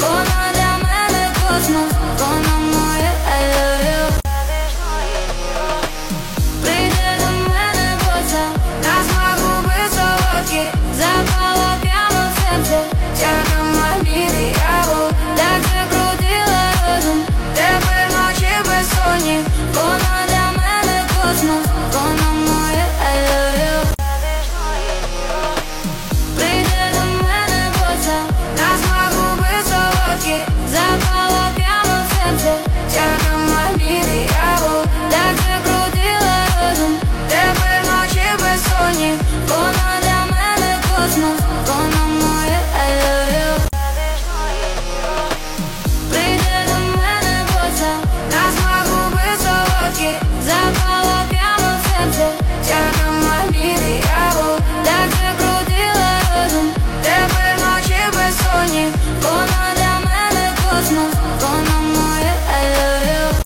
вона для мене космос, вона моє I love you. Прийде до мене боса, назва губи солодкі, запала прямо в серце, як магніт, так закрутила розум, тепер ночі безсонні, вона для мене космос, вона моє I love you. Прийде до мене боса, назва губи солодкі, запала прямо в серце, як магніт, так закрутила розум, тепер ночі безсонні, вона для мене космос, вона моє I love you. Прийде до мене боса, назва губи солодкі, запала прямо в серце, як магніт, так закрутила розум, тепер ночі безсонні,